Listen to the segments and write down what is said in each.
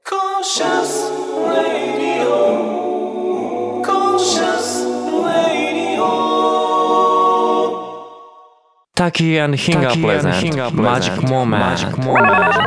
Conscious Radio Conscious Radio タキー&ヒンガープレゼントマジックモーメント。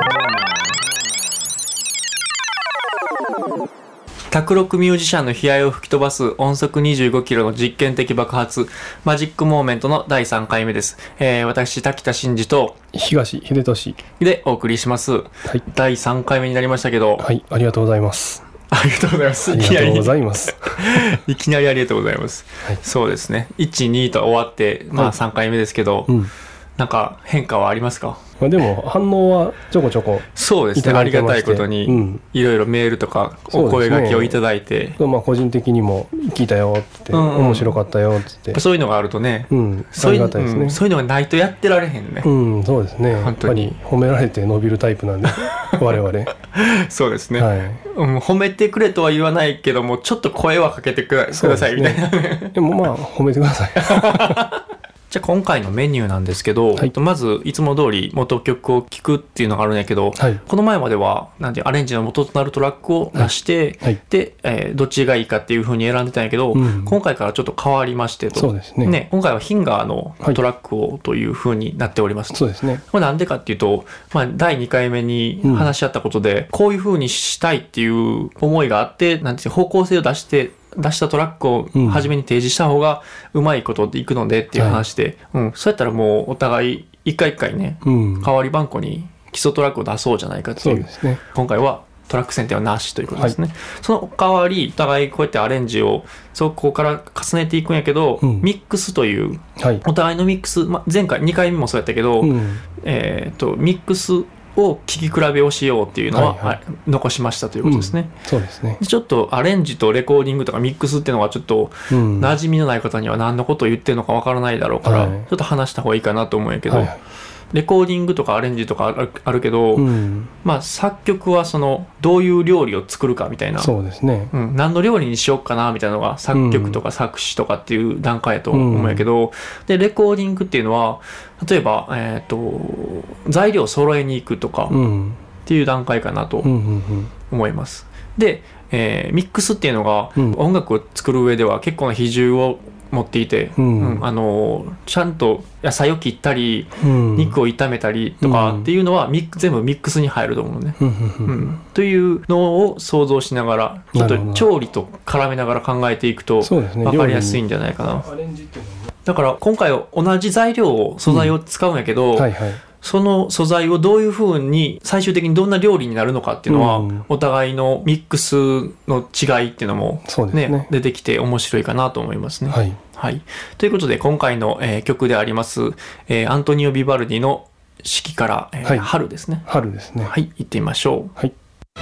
卓録ミュージシャンの悲哀を吹き飛ばす音速25キロの実験的爆発マジックモーメントの第3回目です。私滝田真嗣と東秀俊でお送りします、第3回目になりましたけど、 はい、ありがとうございます。 ありがとうございます。 ありがとうございますいきなりありがとうございます、はい、そうですね。1、2と終わって、3回目ですけど、なんか変化はありますか？ でも反応はちょこちょこそうですね、ありがたいことにいろいろメールとかお声掛けをいただいて、 個人的にも聞いたよって、面白かったよってそういうのがあるとね、 ありがたいですね。 そういうのがないとやってられへんね。 そうですね。やっぱり褒められて伸びるタイプなんで我々 そうですね、褒めてくれとは言わないけども、ちょっと声はかけてくださいみたいな。 でも褒めてくださいじゃあ今回のメニューなんですけど、まずいつも通り元曲を聴くっていうのがあるんやけど、この前まではアレンジの元となるトラックを出して、で、どっちがいいかっていう風に選んでたんやけど、今回からちょっと変わりましてと。 そうですね。 今回はヒンガーのトラックをという風になっております。 そうですね。 これなんでかっていうと、第2回目に話し合ったことで、こういう風にしたいっていう思いがあって、方向性を出したトラックを初めに提示した方がうまいことでいくのでっていう話で、そうやったらもうお互い一回一回ね、代わり番号に基礎トラックを出そうじゃないかっていう。 そうですね。 今回はトラック選定はなしということですね。その代わりお互いこうやってアレンジをそこから重ねていくんやけど、ミックスという、お互いのミックス、前回2回目もそうやったけど、ミックスを聴き比べをしようっていうのは、残しましたということですね。 そうですね。 ちょっとアレンジとレコーディングとかミックスっていうのがちょっと馴染みのない方には何のことを言ってるのかわからないだろうから、ちょっと話した方がいいかなと思うんやけど、レコーディングとかアレンジとかあるけど、作曲はそのどういう料理を作るかみたいな、 そうですね、 何の料理にしようかなみたいなのが作曲とか作詞とかっていう段階やと思うんやけど、でレコーディングっていうのは例えば、材料を揃えに行くとかっていう段階かなと思います。で、ミックスっていうのが、音楽を作る上では結構な比重を持っていて、ちゃんと野菜を切ったり、肉を炒めたりとかっていうのは全部ミックスに入ると思うね、というのを想像しながらちょっと調理と絡めながら考えていくと分かりやすいんじゃないかな。だから今回同じ素材を使うんやけど、その素材をどういう風に最終的にどんな料理になるのかっていうのは、お互いのミックスの違いっていうのも、出てきて面白いかなと思いますね。ということで今回の、曲であります、アントニオ・ビバルディの四季から、春ですね。 春ですね。 行ってみましょう。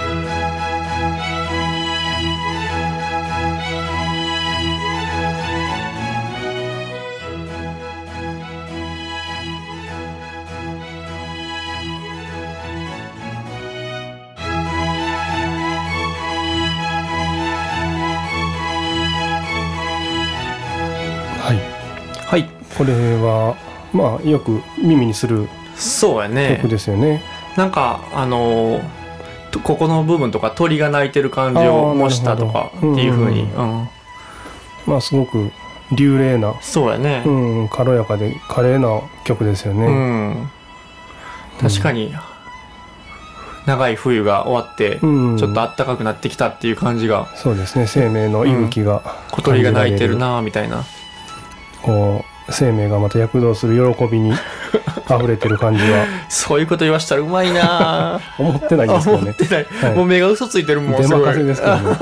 これはよく耳にする曲ですよね。 なんかここの部分とか鳥が鳴いてる感じを模したとかっていう風に、 すごく流麗な、 そうやね、 軽やかで華麗な曲ですよね。 確かに長い冬が終わって、ちょっと暖かくなってきたっていう感じが、 そうですね。生命の息吹が、 小鳥が鳴いてるなみたいな、 こう生命がまた躍動する喜びに溢れてる感じはそういうこと言わしたらうまいな思ってないんですけどね。 思ってない、もう目が嘘ついてるもん。 出任せですけどね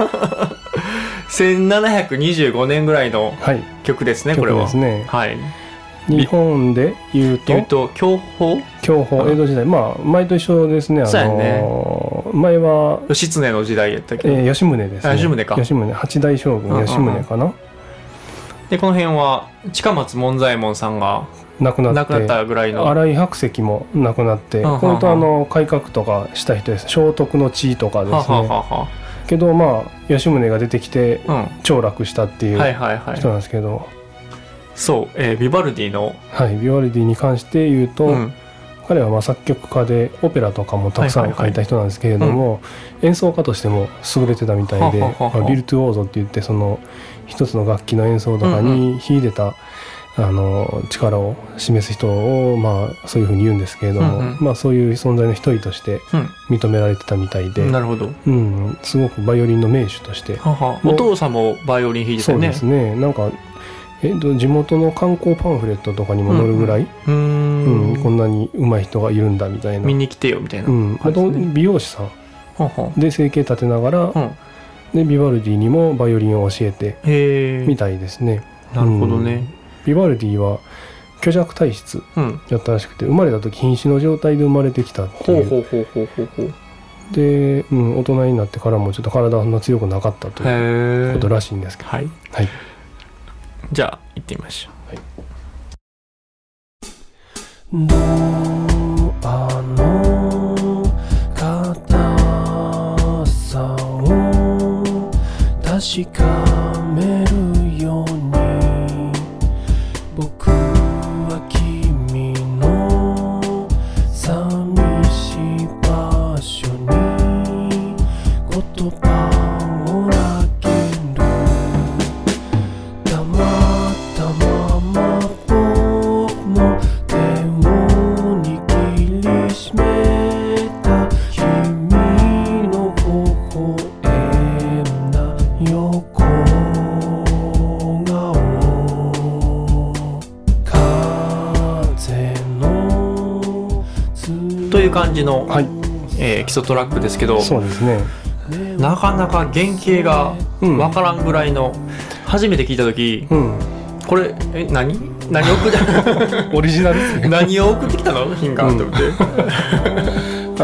1725年ぐらいの曲ですね、これは。 曲ですね。日本で言うと享保、 江戸時代、前と一緒ですね。 そうやね。 前は義経の時代やったけど、 吉宗ですね。吉宗、八代将軍吉宗かな。 でこの辺は近松門左衛門さんが亡くなったぐらいの、 新井白石も亡くなって、これと改革とかした人です。聖徳の地とかですね。けど吉宗が出てきて凋落したっていう人なんですけど、 そう、ビバルディの、 ビバルディに関して言うと、 彼はまあ作曲家でオペラとかもたくさん書いた人なんですけれども、演奏家としても優れてたみたいで、ビルトゥオーゾって言って、その一つの楽器の演奏とかに秀でた力を示す人をまあそういうふうに言うんですけれども、まあそういう存在の一人として認められてたみたいで、 なるほど、 すごくバイオリンの名手として。 お父さんもバイオリン弾いてたよね。 そうですね。なんか地元の観光パンフレットとかにも載るぐらい、こんなに上手い人がいるんだみたいな、 見に来てよみたいな、 あと美容師さんで生計立てながら、でビバルディにもバイオリンを教えてみたいですね。 なるほどね。 ビバルディは虚弱体質やったらしくて、生まれた時瀕死の状態で生まれてきたっていう。で、大人になってからもちょっと体が強くなかったということらしいんですけど、 じゃあ行ってみましょう。ドアの硬さを確かめるように、僕は君の寂しい場所に言葉を投げる。黙ったまま僕の手を握りしめた君の微笑んだ横顔、風のという感じの、基礎トラックですけど、 そうですね、 なかなか原型がわからんぐらいの、初めて聞いた時、これ何送オリジナルですね。 何を送ってきたのヒンガーって思って、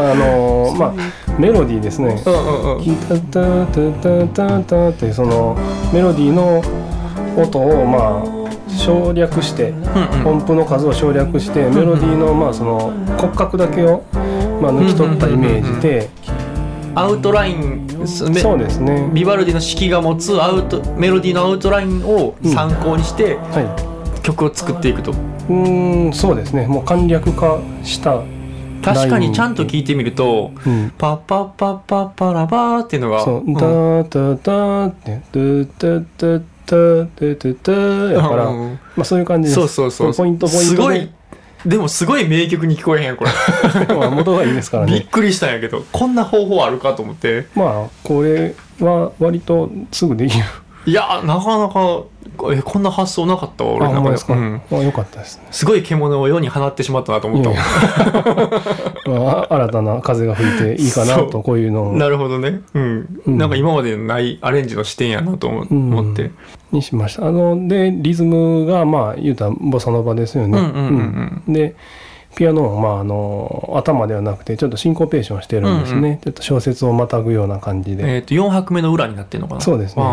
まあメロディーですね。キタタタタタタってそのメロディーの音をまあ省略して、音符の数を省略して、メロディーのまあその骨格だけをまあ抜き取ったイメージで、 アウトライン、 そうですね、 ビバルディの式が持つメロディーのアウトラインを参考にして、曲を作っていくと。 そうですね、もう簡略化した確かにちゃんと聞いてみると、パッパッパッパッパラバーっていうのが、 そう、ダダダってダダダダダダやから、まあそういう感じです。 そうポイントすごい。でもすごい名曲に聞こえへんこれ。 元がいいですからね。 びっくりしたんやけど、こんな方法あるかと思って。 まあこれは割とすぐできる。 いや、なかなかこんな発想なかったわ、俺の中で。 よかったですね。 すごい獣を世に放ってしまったなと思ったもん。新たな風が吹いていいかなと、こういうのを。 なるほどね。なんか今までのないアレンジの視点やなと思って。 にしました。でリズムがまあ言うたらボサノバですよね。でピアノも頭ではなくてちょっとシンコペーションしてるんですね。ちょっと小節をまたぐような感じで。 4拍目の裏になってるのかな。 そうですね。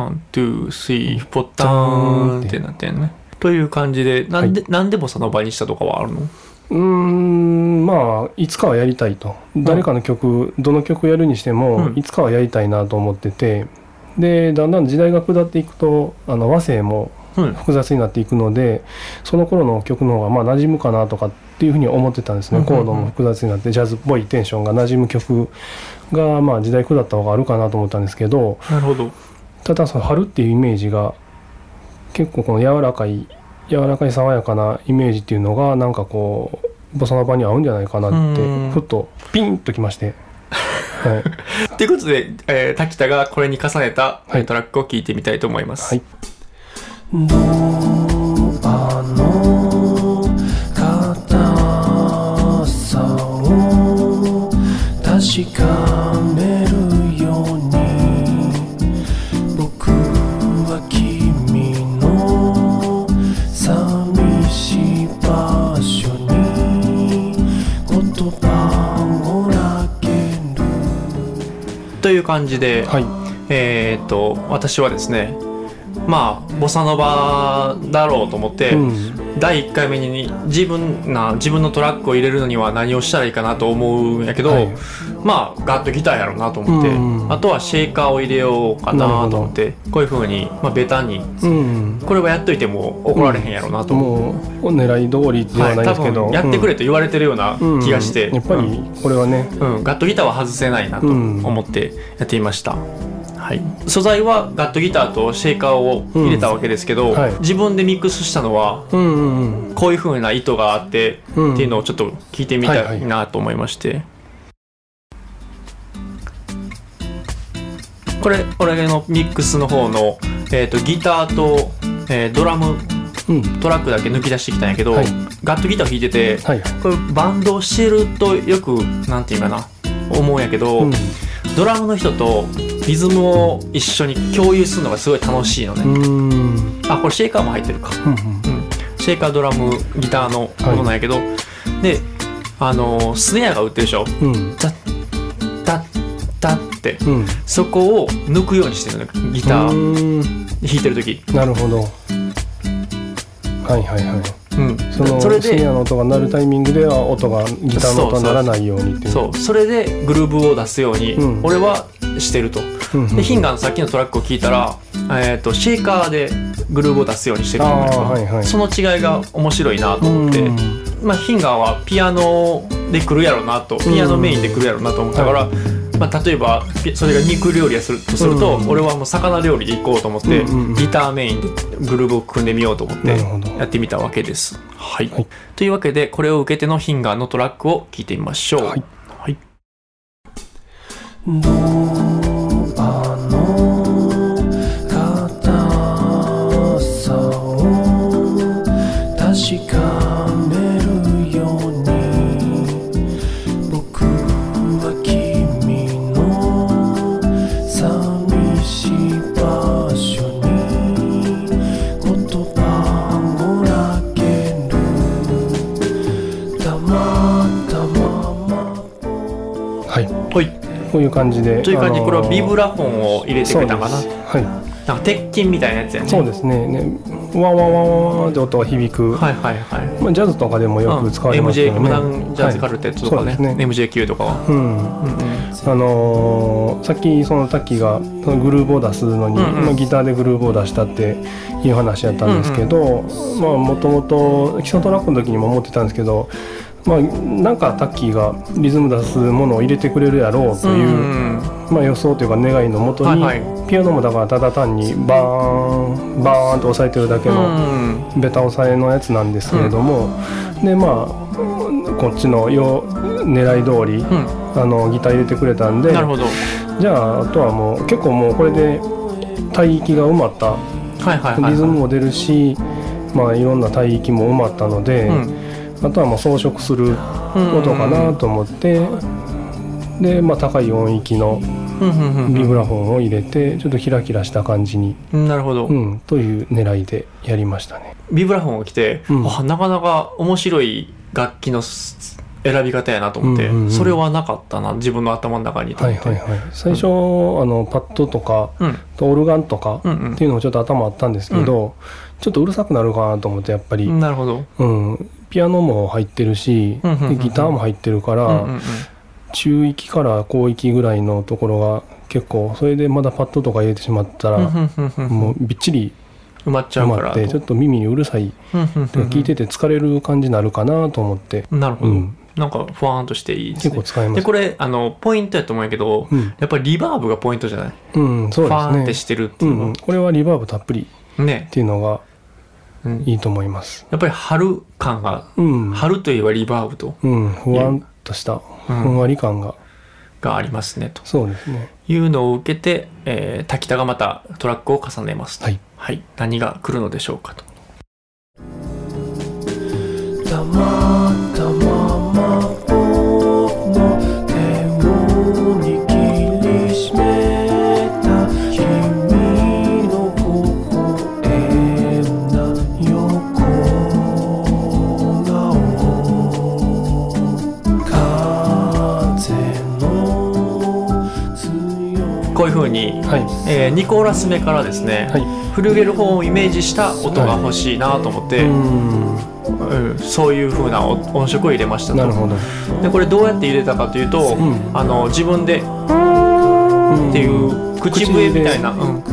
1、2、3、ポッターンってなってるね。という感じで、なんでボサノバにしたとかはあるの？ まあいつかはやりたいと。誰かの曲、どの曲やるにしても、いつかはやりたいなと思ってて、でだんだん時代が下っていくと和声も複雑になっていくので、その頃の曲の方がまあ馴染むかなとかっていうふうに思ってたんですね。コードも複雑になってジャズっぽいテンションが馴染む曲がまあ時代下った方があるかなと思ったんですけど、 なるほど。 ただその春っていうイメージが結構この柔らかい爽やかなイメージっていうのがなんかこうボサノバに合うんじゃないかなってふっとピンときまして。 ということで、滝田がこれに重ねたトラックを聴いてみたいと思います。 ドアの硬さを確かめるように、僕は君の寂しい場所に言葉を投げるという感じで、私はですねまあボサノバだろうと思って、第1回目に自分のトラックを入れるのには何をしたらいいかなと思うんやけど、まあガットギターやろうなと思って、あとはシェーカーを入れようかなと思って、こういう風に、まあ、ベタに、これはやっといても怒られへんやろうなと思って、 もう狙い通りではないですけど、 多分やってくれと言われてるような気がして、 やっぱりこれはね、 ガットギターは外せないなと思ってやってみました。はい、素材はガットギターとシェーカーを入れたわけですけど、自分でミックスしたのは、こういう風な意図があってっていうのをちょっと聞いてみたいなと思いまして、これ俺のミックスの方の、ギターと、ドラム、トラックだけ抜き出してきたんやけど、ガットギターを弾いてて、これバンドをしてるとよくなんていうかな思うんやけど、ドラムの人とリズムを一緒に共有するのがすごい楽しいのね。あ、これシェーカーも入ってるか、シェーカー、ドラム、ギターのものなんやけど、でスネアが売ってるでしょ、ザッタッタッって、そこを抜くようにしてるの、ギター弾いてる時。なるほど。 はいはいはい。それでスネアの音が鳴るタイミングでは音がギターの音が鳴らないようにっていう。 それでグルーブを出すように、俺はしてると。でヒンガーのさっきのトラックを聞いたら、シェーカーでグルーブを出すようにしてると思うんやけど、その違いが面白いなと思って、まあ、ヒンガーはピアノで来るやろなと、ピアノメインで来るやろなと思ったから、まあ、例えばそれが肉料理やするとすると、俺はもう魚料理で行こうと思って、ギターメインでグルーブを組んでみようと思ってやってみたわけです。はい、というわけでこれを受けてのヒンガーのトラックを聴いてみましょう。はいはい、 確かめるように僕は君の寂しい場所に言葉をらける黙ったまま。 はい、こういう感じで、 という感じでこれはビブラフォンを入れてくれたかな。 はい、 なんか鉄筋みたいなやつやね。 そうですね。ワンワンワンワンって音が響く。 はいはいはい。 まあジャズとかでもよく使われますよね。 モダンジャズカルテットとかね。MJQ とかは。 さっきそのタッキーがそのグルーブを出すのに、ギターでグルーブを出したっていう話やったんですけど、まあもともと基礎トラックの時にも思ってたんですけど。まあ、なんかタッキーがリズム出すものを入れてくれるやろうという、まあ、予想というか願いのもとに、ピアノもだからただ単にバーンバーンと押さえてるだけのベタ押さえのやつなんですけれども、でまあこっちの狙い通り、ギター入れてくれたんで、じゃああとはもう結構もうこれで帯域が埋まった、リズムも出るし、まあ、いろんな帯域も埋まったので、あとはもう装飾することかなと思って、で、まあ、高い音域のビブラフォンを入れてちょっとキラキラした感じに、 なるほど、 という狙いでやりましたね。 ビブラフォンが来て、なかなか面白い楽器の選び方やなと思って、それはなかったな自分の頭の中にと思って、 最初、パッドとか、オルガンとかっていうのもちょっと頭あったんですけど、ちょっとうるさくなるかなと思って、やっぱり。 なるほど。 ピアノも入ってるし、ギターも入ってるから、中域から高域ぐらいのところが結構、それでまだパッドとか入れてしまったら、もうびっちり埋まっちゃうからちょっと耳にうるさい、聞いてて疲れる感じになるかなと思って。 なるほど。なんかふわーんとしていいですね。 結構使えます。 でこれポイントやと思うんやけど、やっぱりリバーブがポイントじゃない。 そうですね。 ファーンってしてるっていうの、 これはリバーブたっぷりっていうのがいいと思います。 やっぱり春感が、春といえばリバーブと、 ふわんとしたふんわり感がありますねと。 そうですね。 いうのを受けて、滝田がまたトラックを重ねますと。はい、何が来るのでしょうかと。 黙ったまま僕の手を握りしめた君の微笑んだ横顔、風の強いこういう風に、2コーラス目からですね、 フリューゲルホーンをイメージした音が欲しいなと思って、そういう風な音色を入れましたと。 なるほど。 でこれどうやって入れたかというと、自分でっていう口笛みたいな、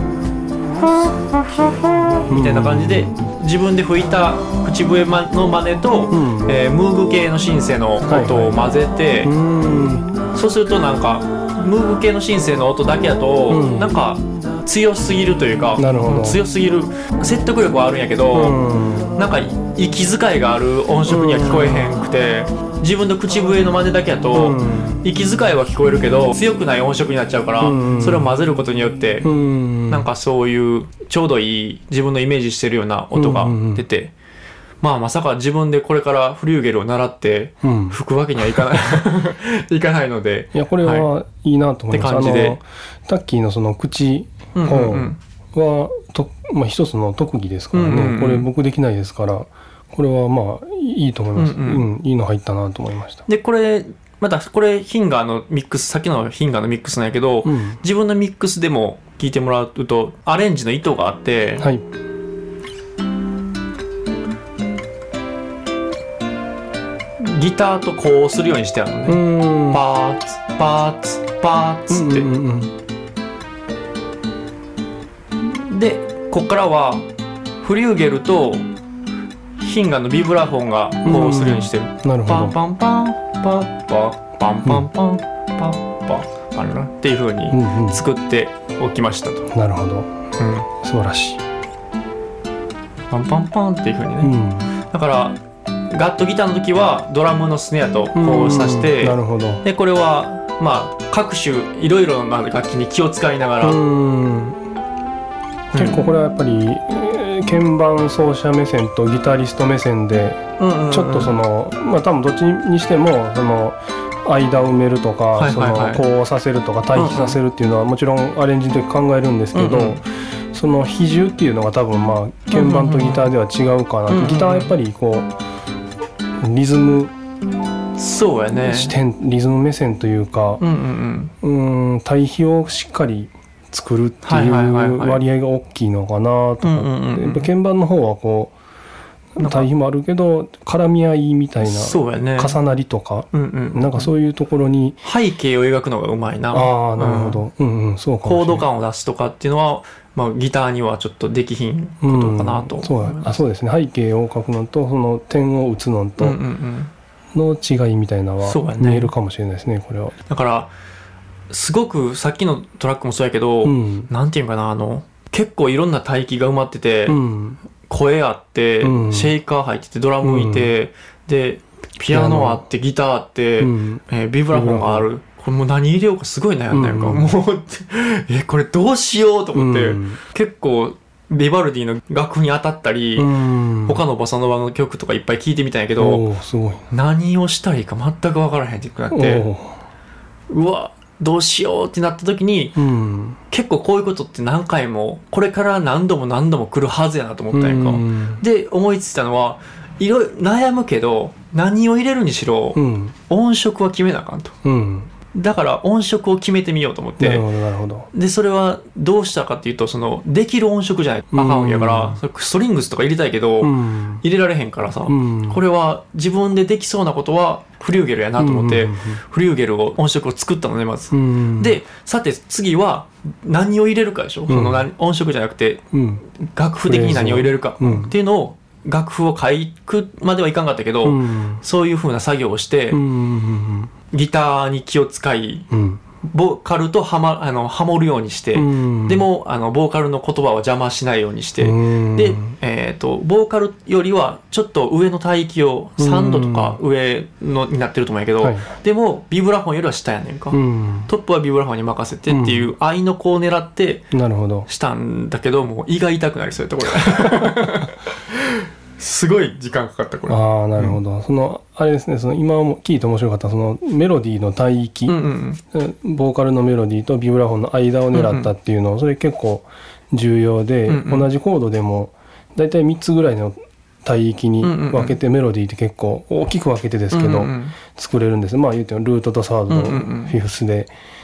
みたいな感じで自分で吹いた口笛の真似と、ムーブ系のシンセの音を混ぜて、そうするとなんかムーブ系のシンセの音だけだと、なんか強すぎるというか、強すぎる説得力はあるんやけど、なんか息遣いがある音色には聞こえへんくて、自分の口笛の真似だけだと、息遣いは聞こえるけど強くない音色になっちゃうから、それを混ぜることによって、なんかそういうちょうどいい自分のイメージしてるような音が出て、まさか自分でこれからフリューゲルを習って吹くわけにはいかないいかないので、 いやこれはいいなと思います。タッキーのその口本は一つの特技ですからね。これ僕できないですから、これはまあいいと思います。いいの入ったなと思いました。 でこれまたこれヒンガーのミックス、さっきのヒンガーのミックスなんやけど、自分のミックスでも聞いてもらうとアレンジの意図があって、ギターとこうするようにしてあるのね。パーツパーツパーツって、でこっからはフリューゲルとヒンガーのビブラフォンがこうするようにしてる。 なるほど。 パンパンパンパッパパンパンパンパッパあるなっていう風に作っておきましたと。 なるほど。素晴らしい。 パンパンパンっていう風にね。だからガットギターの時はドラムのスネアとこうさして、 なるほど。 でこれはまあ各種いろいろな楽器に気を使いながら、 結構これはやっぱり鍵盤奏者目線とギタリスト目線でちょっとその多分どっちにしてもその間を埋めるとか、そのこうさせるとか対比させるっていうのはもちろんアレンジの時考えるんですけど、その比重っていうのが多分鍵盤とギターでは違うかな。ギターはやっぱりこうリズムそうやね、 視点、リズム目線というか、対比をしっかり作るっていう割合が大きいのかなとか、やっぱ鍵盤の方はこう対比もあるけど絡み合いみたいな、重なりとか、なんかそういうところに背景を描くのがうまいな。 ああ、なるほど。そうかもしれない。 コード感を出すとかっていうのは、ギターにはちょっとできひんことかなと思います。 そうですね。背景を描くのとその点を打つのとの違いみたいなのは見えるかもしれないですね。これはだからすごくさっきのトラックもそうやけど、なんていうかな、結構いろんな帯域が埋まってて、声あって、シェイカー入ってて、ドラムいて、でピアノあって、ギターあって、ビブラフォンがある。これもう何入れようかすごい悩んだよか、もうこれどうしようと思って、結構ビバルディの楽譜に当たったり、他のボサノバの曲とかいっぱい聴いてみたんやけど、何をしたらいいか全く分からへんってなって、うわどうしようってなった時に、結構こういうことって何回もこれから何度も何度も来るはずやなと思ったんやんか。で思いついたのは、いろいろ悩むけど何を入れるにしろ、音色は決めなあかんと。だから音色を決めてみようと思って、 なるほど。 でそれはどうしたかっていうと、そのできる音色じゃないあかんわけやから、ストリングスとか入れたいけど、入れられへんからさ、これは自分でできそうなことはフリューゲルやなと思って、フリューゲルを音色を作ったのねまず。でさて次は何を入れるかでしょ、その音色じゃなくて、楽譜的に何を入れるかっていうのを、楽譜を書くまではいかんかったけど、そういう風な作業をして、ギターに気を使い、ボーカルとハモるようにして、でもボーカルの言葉は邪魔しないようにして、で、ボーカルよりはちょっと上の帯域を3度とか上のになってると思うんやけど、でもビブラフォンよりは下やねんか、トップはビブラフォンに任せてっていう合いの子を狙ってしたんだけど、もう胃が痛くなりそうやったこれすごい時間かかったこれ。 ああ、なるほど。そのあれですね、その今も聞いて面白かったそのメロディーの帯域、ボーカルのメロディーとビブラフォンの間を狙ったっていうの、それ結構重要で、同じコードでもだいたい3つぐらいの帯域に分けて、メロディーって結構大きく分けてですけど、作れるんです。言うてもルートとサードのフィフスで。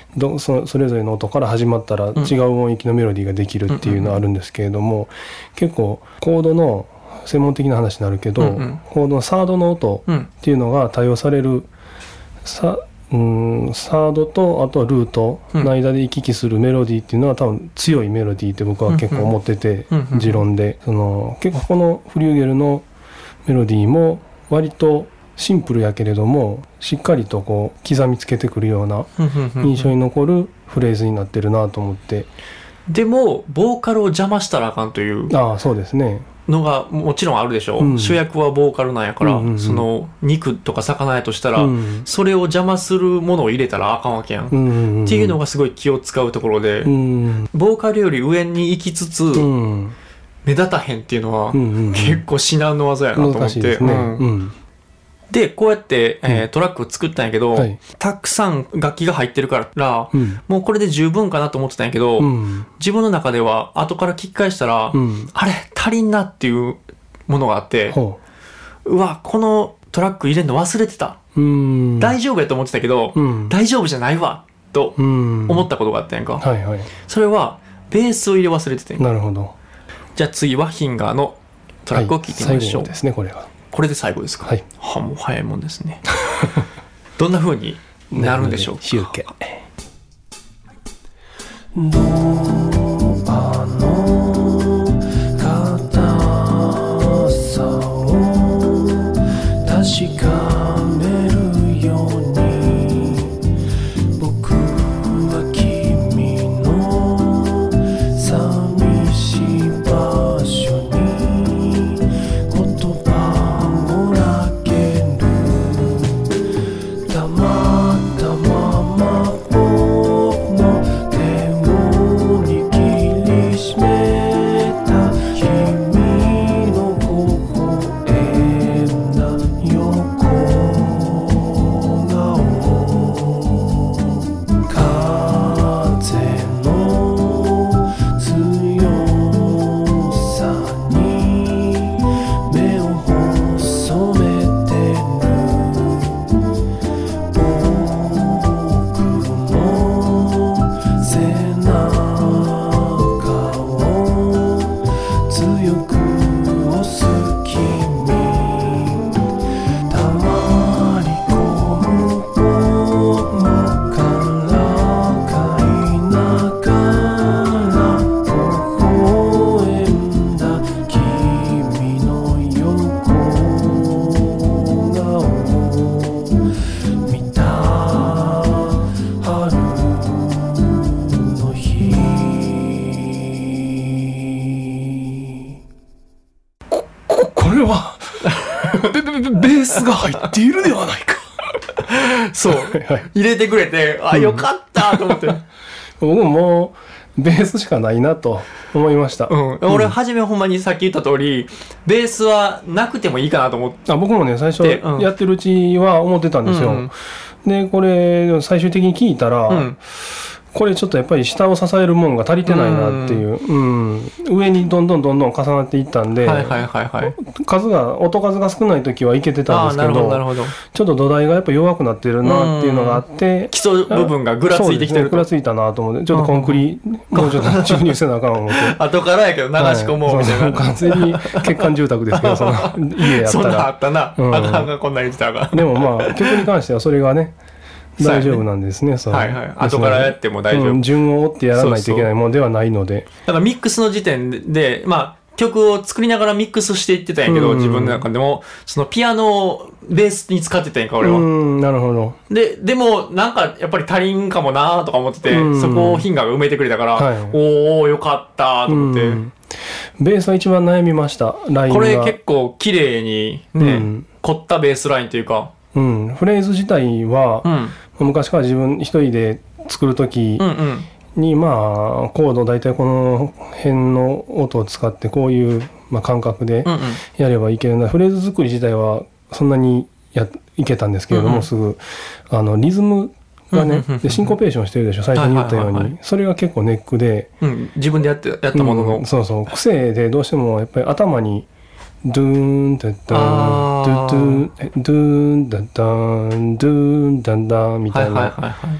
それぞれの音から始まったら違う音域のメロディーができるっていうのはあるんですけれども、結構コードの専門的な話になるけど、コードのサードの音っていうのが多用される、サードとあとはルートの間で行き来するメロディーっていうのは多分強いメロディーって僕は結構思ってて、持論で結構このフリューゲルのメロディーも割とシンプルやけれどもしっかりとこう刻みつけてくるような印象に残るフレーズになってるなと思って。 でもボーカルを邪魔したらあかんというそうですねのがもちろんあるでしょ、主役はボーカルなんやから、その肉とか魚やとしたら、それを邪魔するものを入れたらあかんわけやん、っていうのがすごい気を使うところで、ボーカルより上に行きつつ、目立たへんっていうのは、結構至難の技やなと思って、難しいですね。でこうやって、トラックを作ったんやけど、たくさん楽器が入ってるから、もうこれで十分かなと思ってたんやけど、自分の中では後から聞き返したら、あれ足りんなっていうものがあって、うわこのトラック入れるの忘れてた、大丈夫やと思ってたけど、大丈夫じゃないわと思ったことがあったやんか、それはベースを入れ忘れてて。 なるほど。 じゃあ次はヒンガーのトラックを聴いてみましょう。 最後ですねこれは。 これで最後ですか。もう早いもんですね。どんな風になるんでしょうか。 集計。 ドアの硬さを確かめるように、僕は君の寂しい場所に言葉を投げる。たまたま僕の手を握りしめた君の微笑んだ横顔、風の強さに目を細めてる。僕の背中を強く押す君、たまり込む僕からかいながら微笑んだ君の横顔、見た春の日。 これはベースが入っているではないか。 そう入れてくれて、よかったと思って。 僕ももうベースしかないなと思いました。 俺初めほんまにさっき言った通り、ベースはなくてもいいかなと思って。 僕もね最初やってるうちは思ってたんですよ。でこれ最終的に聞いたら、これちょっとやっぱり下を支えるもんが足りてないなっていう、上にどんどん重なっていったんで、音数が少ない時はいけてたんですけど、ちょっと土台がやっぱ弱くなってるなっていうのがあって、 基礎部分がぐらついてきてると、 ぐらついたなと思って、ちょっとコンクリもうちょっと注入せなあかん思って後からやけど流し込もうみたいな、 完全に欠陥住宅ですけど、その家やったらそんなあったな、あかんがこんな言ってたが、 でもまあ曲に関してはそれがね大丈夫なんですね。 後からやっても大丈夫、 順を追ってやらないといけないものではないので。 だからミックスの時点で、曲を作りながらミックスしていってたんやけど、自分の中でもそのピアノをベースに使ってたんやんか俺は。 なるほど。 でもなんかやっぱり足りんかもなとか思ってて、そこをヒンガーが埋めてくれたから、おーよかったと思って。 ベースは一番悩みました。ラインがこれ結構綺麗にね、凝ったベースラインというか、 フレーズ自体は、昔から自分一人で作る時に、コード大体この辺の音を使ってこういう、感覚でやればいけるな、フレーズ作り自体はそんなにいけたんですけれども、すぐリズムがね、でシンコペーションしてるでしょ最初に言ったように、それが結構ネックで、 自分でやったものの、 癖でどうしてもやっぱり頭にドゥーンダダンドゥドゥドゥーンダダンドゥーンダダンみたいな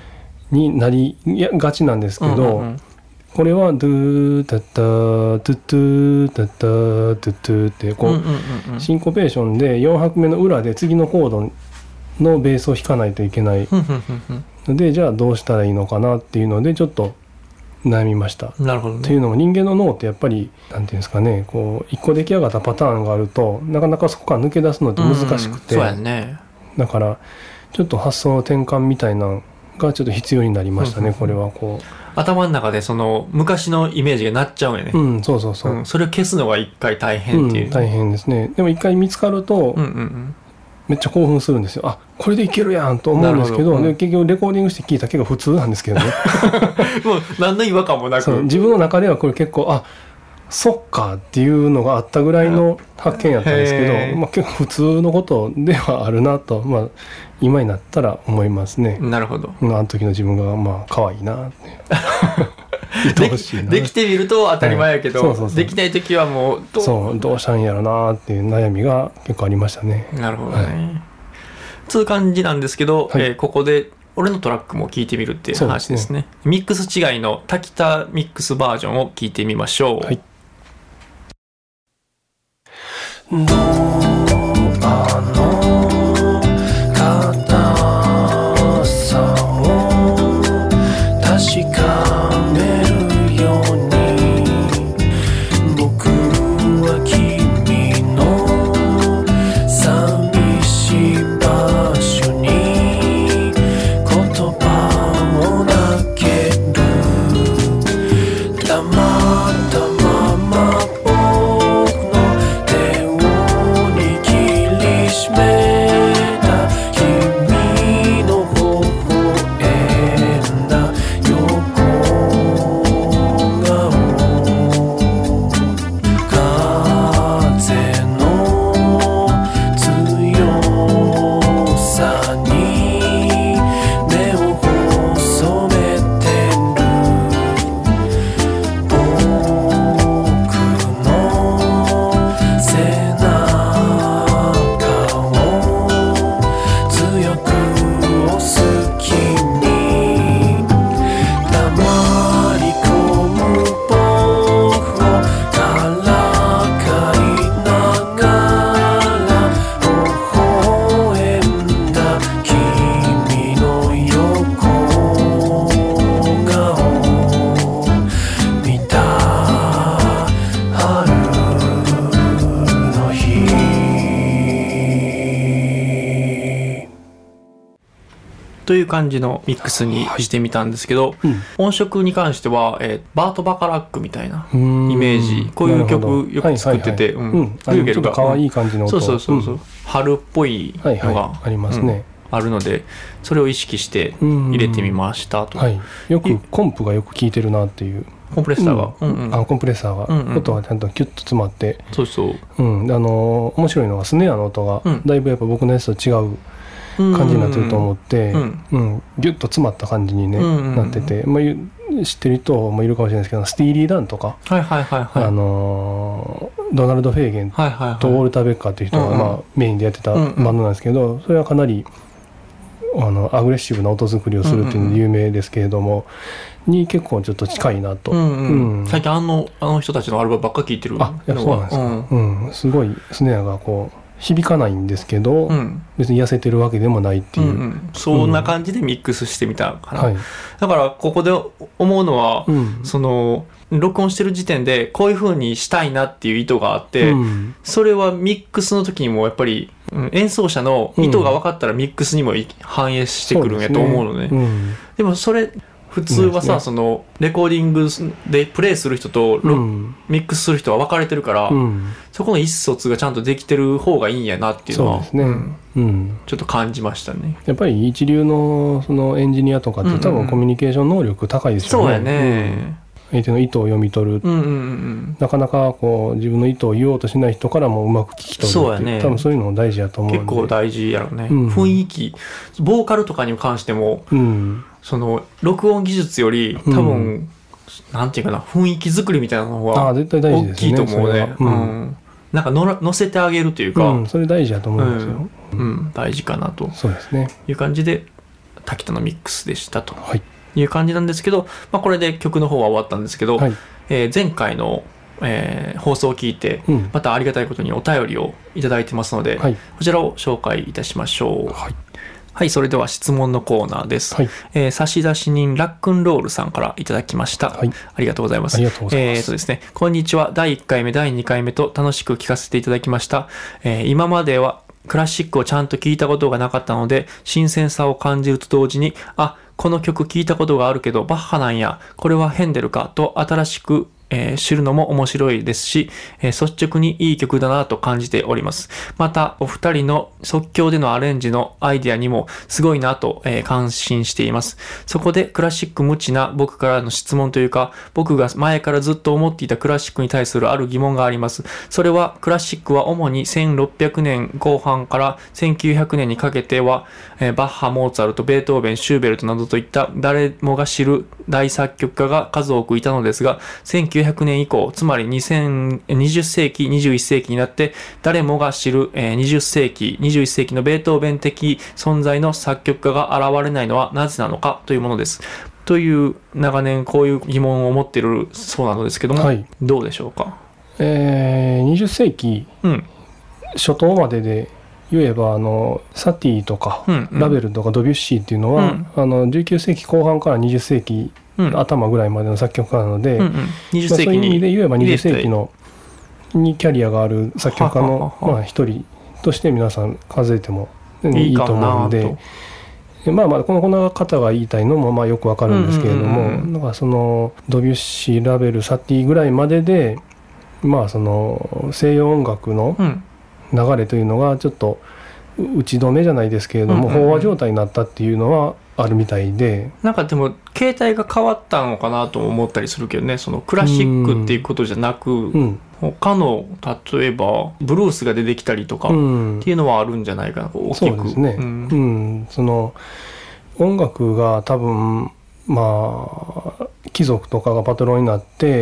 になりがちなんですけど、これはドゥータタドゥトゥタタドゥトゥってこうシンコペーションで4拍目の裏で次のコードのベースを弾かないといけないので、じゃあどうしたらいいのかなっていうのでちょっと悩みました。 なるほどね。 っていうのも人間の脳ってやっぱりなんていうんですかね、こう一個出来上がったパターンがあるとなかなかそこから抜け出すのって難しくて、 そうやね。 だからちょっと発想の転換みたいなのがちょっと必要になりましたね、これはこう頭の中でその昔のイメージがなっちゃうんやね。 そうそうそう、 それを消すのが一回大変っていう、 大変ですね。でも一回見つかると、めっちゃ興奮するんですよ。あ、これでいけるやんと思うんですけど、で結局レコーディングして聞いたら結構普通なんですけどねもう何の違和感もなく、 自分の中ではこれ結構そっかっていうのがあったぐらいの発見やったんですけど、結構普通のことではあるなと、今になったら思いますね。 なるほど。 あの時の自分が可愛いなってできてみると当たり前やけど、できない時はもうどうしたんやろなっていう悩みが結構ありましたね。 なるほどね。そういう感じなんですけど、ここで俺のトラックも聞いてみるっていう話ですね。ミックス違いの滝田ミックスバージョンを聞いてみましょう。はい。という感じのミックスにしてみたんですけど、音色に関しては、バート・バカラックみたいなイメージ、こういう曲よく作ってて、 ちょっと可愛い感じの音、 そう春っぽいのがありますね。 あるので、それを意識して入れてみましたと。 よくコンプがよく効いてるなっていう。 コンプレッサーが、 コンプレッサーが音がちゃんとキュッと詰まって、面白いのがスネアの音がだいぶやっぱ僕のやつと違う感じになってると思って、ギュッと詰まった感じに、なってて、知ってる人もいるかもしれないですけど、スティーリー・ダンとか、ドナルド・フェーゲンとウォルター・ベッカーという人がメインでやってたバンドなんですけど、それはかなりアグレッシブな音作りをするっていうので有名ですけれども、に結構ちょっと近いなと。 最近あの人たちのアルバムばっか聴いてるのが。 そうなんですか。すごいスネアがこう響かないんですけど、別に痩せてるわけでもないっていう、 そんな感じでミックスしてみたかな。だからここで思うのは、その録音してる時点でこういう風にしたいなっていう意図があって、それはミックスの時にもやっぱり演奏者の意図が分かったらミックスにも反映してくるんやと思うのね。でもそれ普通はさ、そのレコーディングでプレイする人とミックスする人は分かれてるから、そこの意思疎通がちゃんとできてる方がいいんやなっていうのはちょっと感じましたね。 やっぱり一流のそのエンジニアとかって多分コミュニケーション能力高いですよね。 そうやね。 相手の意図を読み取る、なかなかこう自分の意図を言おうとしない人からもうまく聞き取るって、 そうやね、 多分そういうのも大事やと思うんで。 結構大事やろね、雰囲気、ボーカルとかに関しても、その録音技術より多分、なんていうかな、雰囲気作りみたいなのが大きいと思うね。なんか乗せてあげるというか、 それ大事やと思いますよ。 大事かなと。 そうですね。 いう感じで滝田のミックスでしたと。 いう感じなんですけど、これで曲の方は終わったんですけど、 はい前回の、放送を聞いて、またありがたいことにお便りをいただいてますので、こちらを紹介いたしましょう。はい、それでは質問のコーナーです。差出人ラックンロールさんからいただきました。ありがとうございます。ですね、こんにちは。第1回目、第2回目と楽しく聞かせていただきました。今まではクラシックをちゃんと聞いたことがなかったので、新鮮さを感じると同時に、この曲聞いたことがあるけどバッハなんや、これはヘンデルかと新しく知るのも面白いですし、率直にいい曲だなと感じております。またお二人の即興でのアレンジのアイデアにもすごいなと、感心しています。そこでクラシック無知な僕からの質問というか、僕が前からずっと思っていたクラシックに対するある疑問があります。それはクラシックは主に1600年後半から1900年にかけては、バッハ、モーツァルト、ベートーベン、シューベルトなどといった誰もが知る大作曲家が数多くいたのですが、1900年以降、つまり20世紀、21世紀になって誰もが知る20世紀、21世紀のベートーベン的存在の作曲家が現れないのはなぜなのかというものです。という長年こういう疑問を持っているそうなのですけども、どうでしょうか。 20世紀、初頭までで言えばサティとか、ラベルとかドビュッシーっていうのは、19世紀後半から20世紀頭ぐらいまでの作曲家なので、 20世紀にそういう意味で言えば20世紀にキャリアがある作曲家の一人として皆さん数えてもいいと思うので、この方が言いたいのもよくわかるんですけれども、だからそのドビュッシー、ラベル、サティぐらいまででその西洋音楽の流れというのがちょっと打ち止めじゃないですけれども、飽和状態になったっていうのはあるみたいで、 なんかでも形態が変わったのかなと思ったりするけどね。そのクラシックっていうことじゃなく、他の例えばブルースが出てきたりとかっていうのはあるんじゃないかな、大きく。 そうですね、その音楽が多分貴族とかがパトロンになって、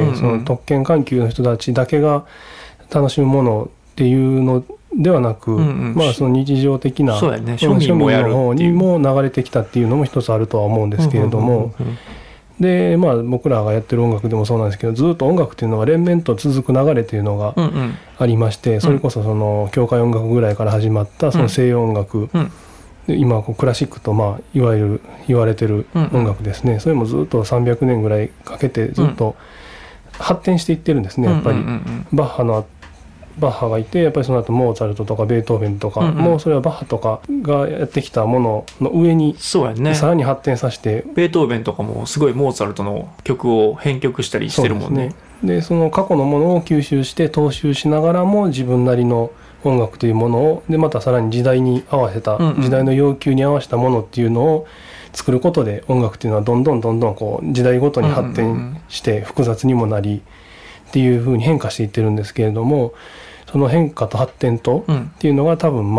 その特権階級の人たちだけが楽しむものっていうのではなく、その日常的な庶民の方にも流れてきたっていうのも一つあるとは思うんですけれども、で僕らがやってる音楽でもそうなんですけど、ずっと音楽っていうのは連綿と続く流れというのがありまして、それこそその教会音楽ぐらいから始まったその西洋音楽、今クラシックといわゆる言われてる音楽ですね、それもずっと300年ぐらいかけてずっと発展していってるんですね。やっぱりバッハがいて、やっぱりその後モーツァルトとかベートーベンとか、もうそれはバッハとかがやってきたものの上にさらに発展させて、 ベートーベンとかもすごいモーツァルトの曲を編曲したりしてるもんね。 でその過去のものを吸収して踏襲しながらも自分なりの音楽というものをでまたさらに時代に合わせた、時代の要求に合わせたものっていうのを作ることで、音楽っていうのはどんどんこう時代ごとに発展して複雑にもなりっていう風に変化していってるんですけれども、その変化と発展とっていうのが多分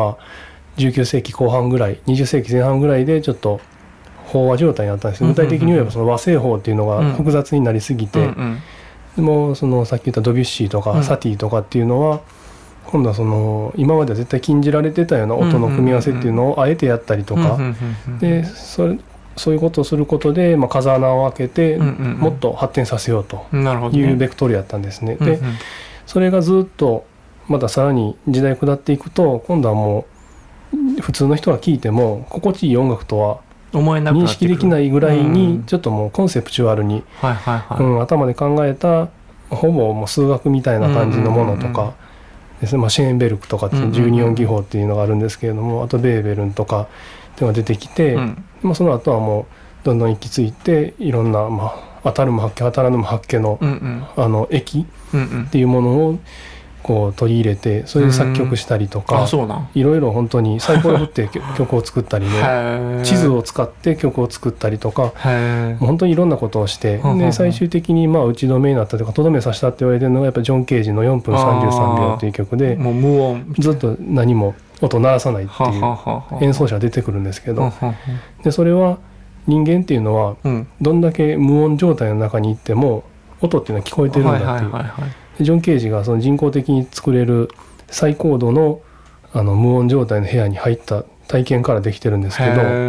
19世紀後半ぐらい、20世紀前半ぐらいでちょっと飽和状態になったんです。具体的に言えばその和製法っていうのが複雑になりすぎて、でもそのさっき言ったドビュッシーとかサティとかっていうのは今度はその今までは絶対禁じられてたような音の組み合わせっていうのをあえてやったりとか、でそういうことをすることで風穴を開けてもっと発展させようというベクトルやったんですね。でそれがずっとまたさらに時代下っていくと、今度はもう普通の人が聴いても心地いい音楽とは認識できないぐらいにちょっともうコンセプチュアルに頭で考えたほぼもう数学みたいな感じのものとかですね、シェーンベルクとかっていう12音技法っていうのがあるんですけれども、あとベーベルンとかっていうのが出てきて、その後はもうどんどん行き着いていろんな当たるも八卦当たらぬも八卦の駅っていうものをこう取り入れて、それで作曲したりとか、いろいろ本当にサイコロ振って曲を作ったりね地図を使って曲を作ったりとか、本当にいろんなことをして、で最終的に打ち止めになったというかとどめさせたって言われてるのがやっぱりジョン・ケージの4分33秒という曲で、 もう無音ずっと何も音鳴らさないっていう演奏者が出てくるんですけど、でそれは人間っていうのはどんだけ無音状態の中にいっても音っていうのは聞こえてるんだっていう。ジョン・ケージがその人工的に作れる最高度の無音状態の部屋に入った体験からできてるんですけど、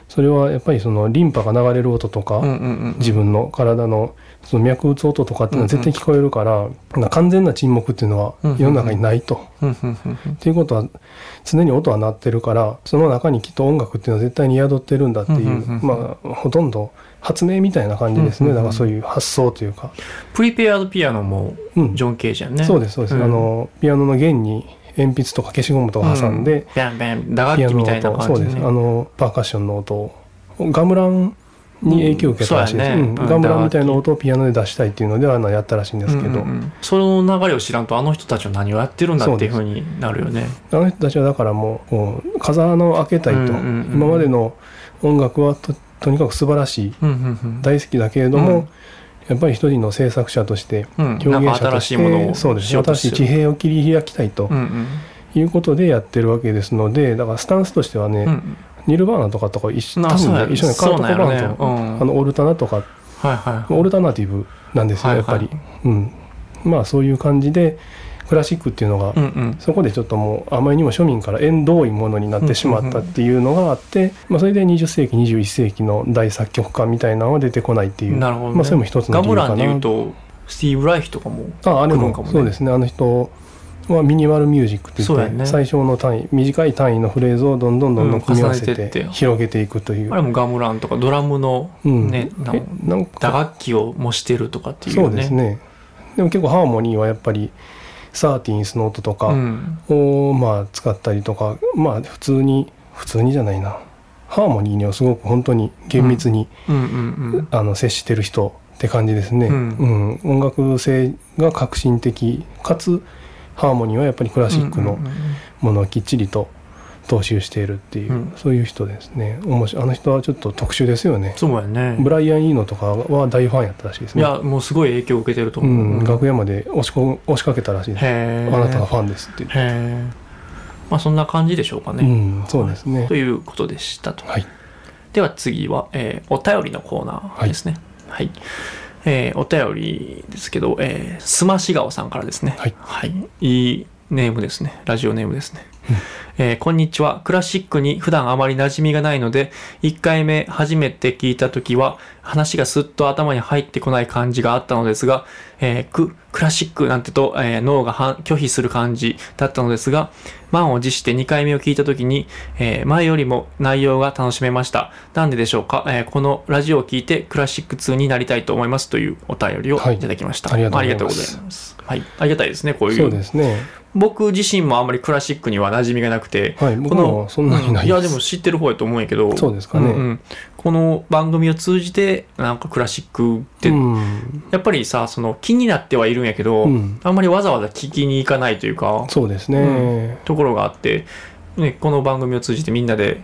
それはやっぱりそのリンパが流れる音とか、自分の体のその脈打つ音とかっていうのは絶対聞こえるから、完全な沈黙っていうのは世の中にないと。っていうことは常に音は鳴ってるから、その中にきっと音楽っていうのは絶対に宿ってるんだっていう、ほとんど発明みたいな感じですね。だからそういう発想というか。 プリペアドピアノもジョン・ケージやね。 そうですそうです。ピアノの弦に鉛筆とか消しゴムとか挟んで、 バンバン打楽器みたいな感じで、ね、 そうです。パーカッションの音をガムランに影響を受けたらしいです。ガムランみたいな音をピアノで出したいっていうのでやったらしいんですけど、 その流れを知らんとあの人たちは何をやってるんだっていうふうになるよね。 あの人たちはだからもう風穴を開けたいと、今までの音楽はとにかく素晴らしい、大好きだけれども、やっぱり一人の制作者として表現者として、そうです、新しい地平を切り開きたいということでやってるわけですので、だからスタンスとしてはね、ニルバーナとか一緒にカート・コバーンとオルタナとか、オルタナティブなんですよやっぱり。まあそういう感じでクラシックっていうのが、そこでちょっともうあまりにも庶民から縁遠いものになってしまったっていうのがあって、それで20世紀21世紀の大作曲家みたいなのは出てこないっていう、 なるほどね。 それも一つの理由かな。 ガムランでいうとスティーブ・ライヒとかもあれもそうですね。あの人はミニマルミュージックって言って、最小の単位、短い単位のフレーズをどんどん組み合わせて広げていくという。 あれもガムランとかドラムのね、打楽器を模してるとかっていうね。 そうですね。でも結構ハーモニーはやっぱりサーティンスの音とかを使ったりとか、普通にじゃないな、ハーモニーにはすごく本当に厳密に接してる人って感じですね。音楽性が革新的かつハーモニーはやっぱりクラシックのものをきっちりと踏襲しているっていう、そういう人ですね。あの人はちょっと特殊ですよね。 そうやね。 ブライアン・イーノとかは大ファンやったらしいですね。 いやもうすごい影響を受けてると思う。 楽屋まで押しかけたらしいです。あなたがファンですって言って。 そんな感じでしょうかね。 そうですね。 ということでしたと。では次は、お便りのコーナーですね。お便りですけど、すましがおさんからですね。いいネームですね。ラジオネームですね。こんにちは。クラシックに普段あまり馴染みがないので、1回目初めて聞いたときは話がすっと頭に入ってこない感じがあったのですが、クラシックなんてと、脳が拒否する感じだったのですが、満を持して2回目を聞いたときに、前よりも内容が楽しめました。なんででしょうか。このラジオを聞いてクラシック通になりたいと思いますというお便りをいただきました。ありがとうございます。ありがたいですね。こういう。 そうですね。 僕自身もあんまりクラシックには馴染みがなくて、 僕もそんなにないです。 いやでも知ってる方やと思うんやけど、 そうですかね。 この番組を通じてなんかクラシックってやっぱりさ、その気になってはいるんやけど、あんまりわざわざ聞きに行かないというか、 そうですね。 ところがあって、この番組を通じてみんなで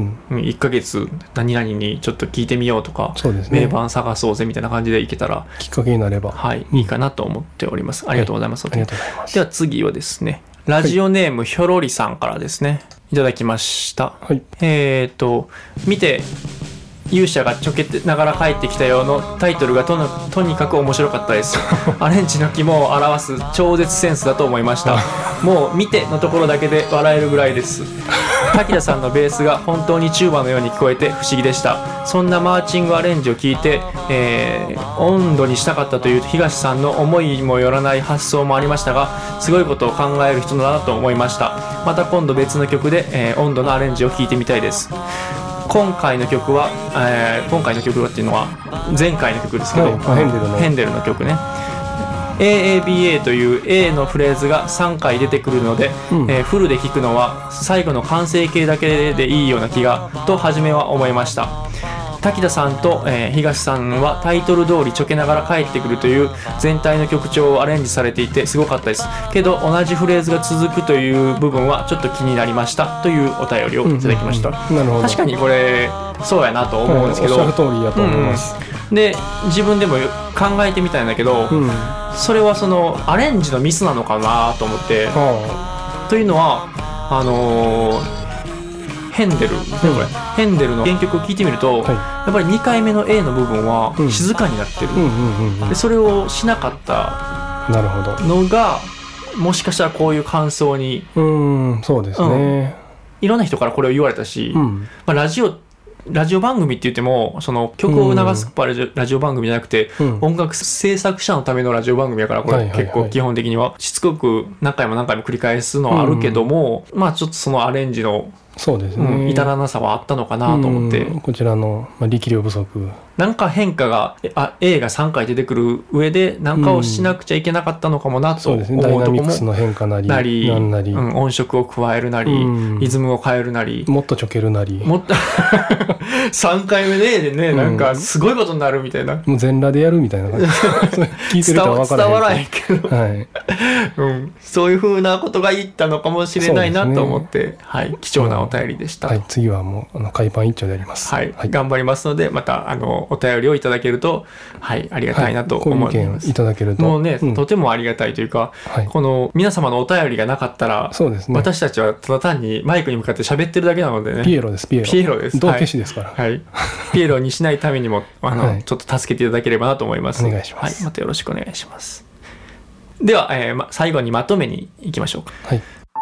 1ヶ月何々にちょっと聞いてみようとか、名盤探そうぜみたいな感じでいけたらきっかけになればいいかなと思っております。ありがとうございます。では次はですね、ラジオネームひょろりさんからですね、いただきました。見て勇者がちょけてながら帰ってきたよのタイトルがとにかく面白かったです。アレンジの肝を表す超絶センスだと思いました。もう見てのところだけで笑えるぐらいです。滝田さんのベースが本当にチューバのように聞こえて不思議でした。そんなマーチングアレンジを聞いて、温度にしたかったという東さんの思いもよらない発想もありましたが、すごいことを考える人だなと思いました。また今度別の曲で、温度のアレンジを聞いてみたいです。今回の曲はっていうのは前回の曲ですけど、ヘンデルの曲ね。AABA という A のフレーズが3回出てくるので、フルで聴くのは最後の完成形だけでいいような気がと初めは思いました。滝田さんと、東さんはタイトル通りちょけながら帰ってくるという全体の曲調をアレンジされていてすごかったです。けど同じフレーズが続くという部分はちょっと気になりましたというお便りをいただきました。確かにこれそうやなと思うんですけど、 おっしゃる通りやと思います。 で自分でも考えてみたんだけど、それはそのアレンジのミスなのかなと思って、というのはヘンデルの原曲を聴いてみると、やっぱり2回目の A の部分は静かになってる。でそれをしなかったのがもしかしたらこういう感想に、 そうですね。 いろんな人からこれを言われたし、ラジオラジオ番組って言ってもその曲を流すラジオ番組じゃなくて、音楽制作者のためのラジオ番組やから、これ結構基本的にはしつこく何回も繰り返すのはあるけども、まあちょっとそのアレンジのそうですね、 至らなさはあったのかなと思って、 こちらの、力量不足、 なんか変化がA が3回出てくる上で何かをしなくちゃいけなかったのかもなと思うとこも、 ダイナミクスの変化なりなんなり、音色を加えるなり、リズムを変えるなり、 もっとちょけるなり、 もっと3回目でね、なんかすごいことになるみたいな、 もう全裸でやるみたいな感じ聞いてる人は分からへん、 伝わらへんけど、はいそういう風なことが言ったのかもしれないなと思って、はい、貴重なお便りでした。 はい、次はもう海パン一丁でやります。 はい、頑張りますので、またお便りをいただけると、はい、ありがたいなと思います。 こういう意見いただけるともうね、とてもありがたいというか、この皆様のお便りがなかったら、そうですね、私たちはただ単にマイクに向かって喋ってるだけなのでね。 ピエロです、ピエロです。道化師ですから。 はい、ピエロにしないためにもちょっと助けていただければなと思います。 お願いします。 はい、またよろしくお願いします。では、最後にまとめにいきましょうか。 はい。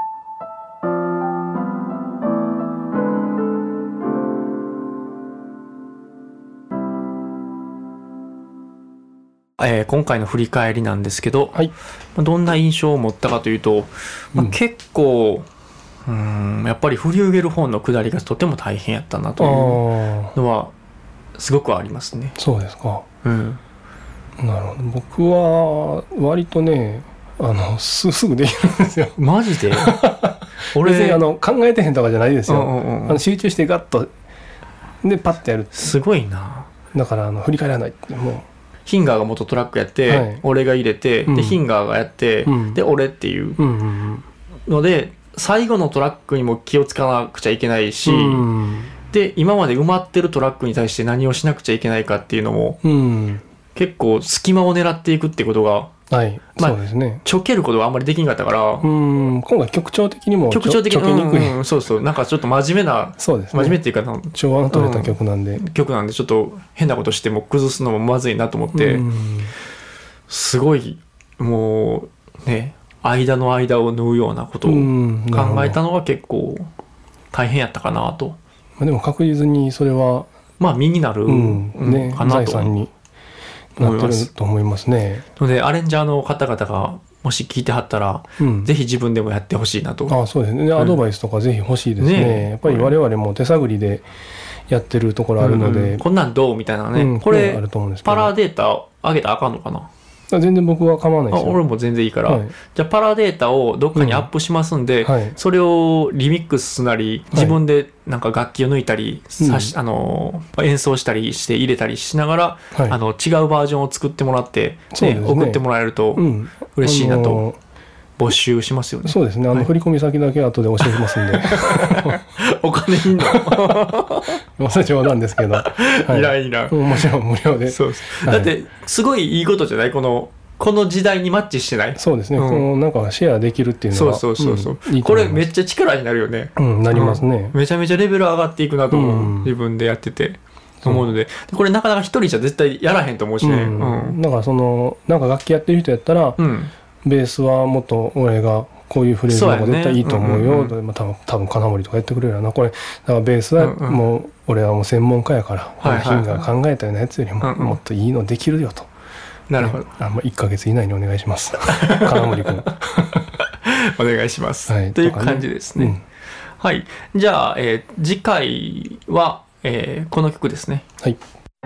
今回の振り返りなんですけど、どんな印象を持ったかというと、結構やっぱりフリューゲルホーンの下りがとても大変やったなというのはすごくありますね。 そうですか。なるほど。僕は割とねすぐできるんですよ。 マジで俺別に考えてへんとかじゃないですよ。集中してガッとでパッとやる。すごいな。 だから振り返らないってもうヒンガーが元トラックやって、俺が入れて、でヒンガーがやって、で俺っていうので、最後のトラックにも気をつかなくちゃいけないし、で今まで埋まってるトラックに対して何をしなくちゃいけないかっていうのも、結構隙間を狙っていくってことが、そうですね、ちょけることがあんまりできんかったから、 今回曲調的にも曲調的にそうそう、なんかちょっと真面目な、真面目っていうか調和の取れた曲なんで、 ちょっと変なことしても崩すのもまずいなと思って、すごいもうね、間の間を縫うようなことを考えたのが結構大変やったかなと。 でも確実にそれは身になるかなと。財産になってると思いますね。 のでアレンジャーの方々がもし聞いてはったら、ぜひ自分でもやってほしいなと。 そうですね。アドバイスとかぜひ欲しいですね。やっぱり我々も手探りでやってるところあるので、 こんなんどうみたいなね。これパラデータ上げたらあかんのかな。 全然僕は構わないですよ。 俺も全然いいから、じゃあパラデータをどっかにアップしますんで、それをリミックスなり自分でなんか楽器を抜いたり、演奏したりして入れたりしながら、違うバージョンを作ってもらって、送ってもらえると嬉しいなと。募集しますよね。 そうですね。振込先だけ後で教えますんで。 お金いいの？ それ冗談ですけど。 いらんいらん。 もちろん無料で。 だってすごいいいことじゃない？この時代にマッチしてない？ そうですね。なんかシェアできるっていうのは。 そう。これめっちゃ力になるよね。 なりますね。 めちゃめちゃレベル上がっていくなと思う。自分でやってて。思うので、これなかなか一人じゃ絶対やらへんと思うしね。 だからなんか楽器やってる人やったら。ベースはもっと俺がこういうフレーズの方が絶対いいと思うよ。多分金森とかやってくれるよな。これだからベースはもう俺はもう専門家やからヒンが考えたようなやつよりももっといいのできるよと。 なるほど。 1ヶ月以内にお願いします。金森君。 お願いします。という感じですね。はい。じゃあ次回はこの曲ですね。 はい。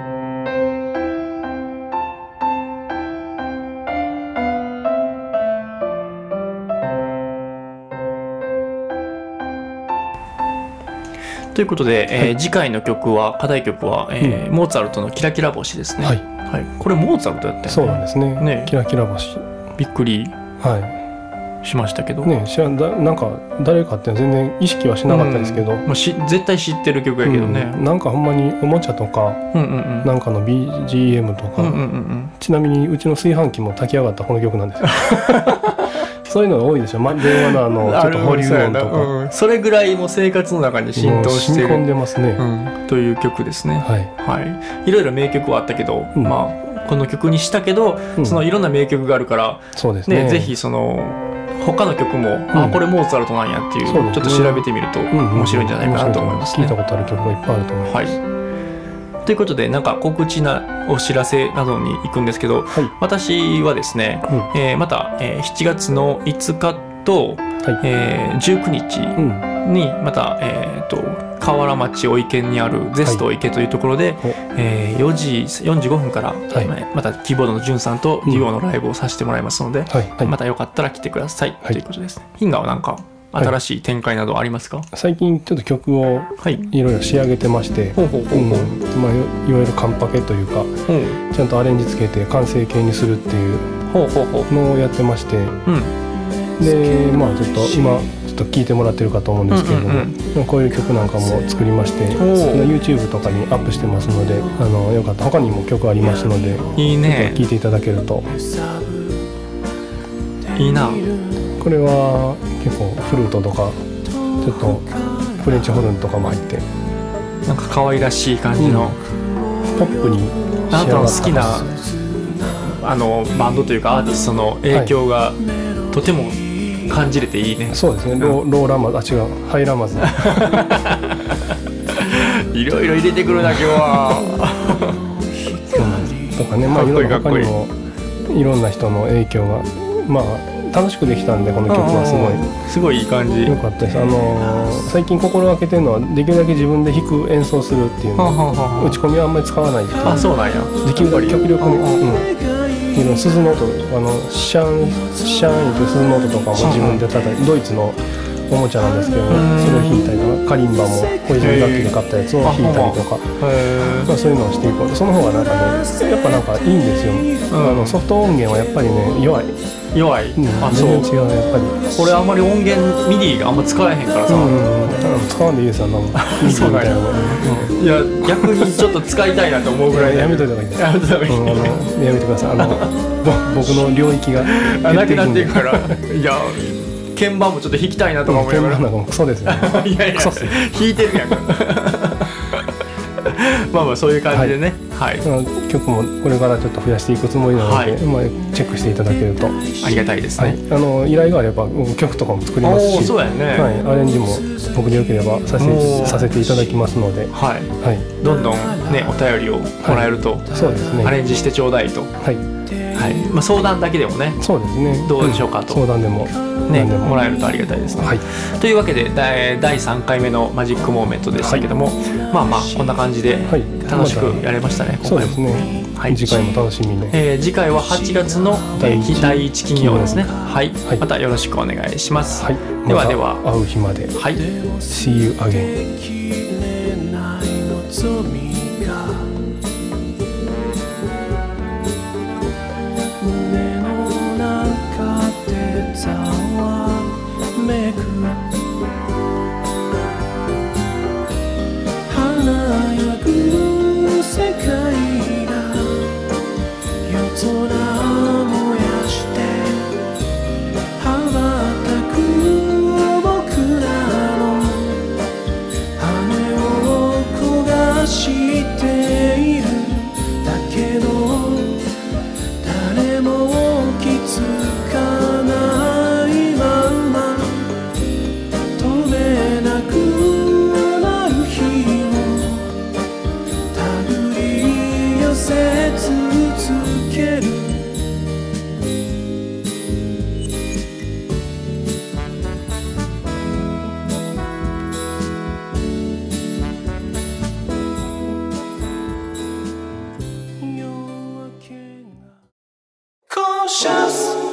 ということで、次回の曲は課題曲は、モーツァルトのキラキラ星ですね。これモーツァルトやったよね。 そうなんですね。キラキラ星。 びっくりしましたけど。 なんか誰かって全然意識はしなかったですけど。 絶対知ってる曲やけどね。 なんかほんまにおもちゃとか、なんかの BGM とか、ちなみにうちの炊飯器も炊き上がったこの曲なんですよ。そういうのが多いでしょ。電話のちょっと保留音とか、 それぐらいも生活の中に浸透してる、 染み込んでますね、 という曲ですね。いろいろ名曲はあったけど、この曲にしたけど、そのいろんな名曲があるから、ぜひその他の曲も、あこれモーツァルトなんやっていう、ちょっと調べてみると面白いんじゃないかなと思いますね。 聞いたことある曲がいっぱいあると思います。 ということでなんか告知なお知らせなどに行くんですけど、私はですね、また、7月の5日と、19日にまた、河原町お池にあるゼストお池というところで、4時45分から、またキーボードのじゅんさんとデュオのライブをさせてもらいますので、またよかったら来てください、ということです。ヒンガーはなんか新しい展開などありますか？ 最近ちょっと曲をいろいろ仕上げてまして、いわゆるカンパケというか、ちゃんとアレンジつけて完成形にするっていうのをやってまして、でちょっと今ちょっと聴いてもらってるかと思うんですけれども、こういう曲なんかも作りまして、YouTube とかにアップしてますので、よかったら他にも曲ありますので、 いいね、 聴いていただけるといいな。 これは結構フルートとかちょっとフレンチホルンとかも入って、 なんか可愛らしい感じの、 ポップにあなたの好きなバンドというかアーティストの影響がとても感じれていいね。 そうですね、ローラマズ、ハイラマズいろいろ入れてくるな今日はとかね、いろいろ他にもいろんな人の影響が楽しくできたんで、この曲はすごいいい感じ、 良かったです。最近心がけてるのはできるだけ自分で弾く演奏するっていうの、打ち込みはあんまり使わないっていう。 あ、そうなんや。 できるだけ極力に、鈴の音、シャンシャンって鈴の音とかも自分で叩いて、ドイツのおもちゃなんですけど、それを弾いたりとか、カリンバも小泉楽器で買ったやつを弾いたりとか、そういうのをしていこうと。その方がなんかね、やっぱなんかいいんですよ。ソフト音源はやっぱりね、弱い。あ、そう。全然違うね、やっぱり。 俺あんまり音源ミディがあんま使えへんからさ。 使わんでいいですよ、 そうなんや。いや、逆にちょっと使いたいなと思うぐらい。 やめといた方がいいね。やめてください。僕の領域がなくなっていくから。いや、鍵盤もちょっと弾きたいなとか思いながら。 鍵盤なんかもクソですよね。 いやいや、弾いてるやんか。そういう感じでね、 曲もこれからちょっと増やしていくつもりなので、チェックしていただけるとありがたいですね。 依頼があれば曲とかも作りますし、 そうやね、 アレンジも僕でよければさせていただきますので、 どんどんねお便りをもらえると、 そうですね、 アレンジしてちょうだいと、相談だけでもね、 そうですね、 どうでしょうかと、 相談でもね、もらえるとありがたいですね。というわけで第3回目のマジックモーメントでしたけども、こんな感じで楽しくやれましたね。 そうですね、次回も楽しみね。 次回は8月の第1金曜ですね。またよろしくお願いします。ではでは、 会う日まで。See you again。 Cautious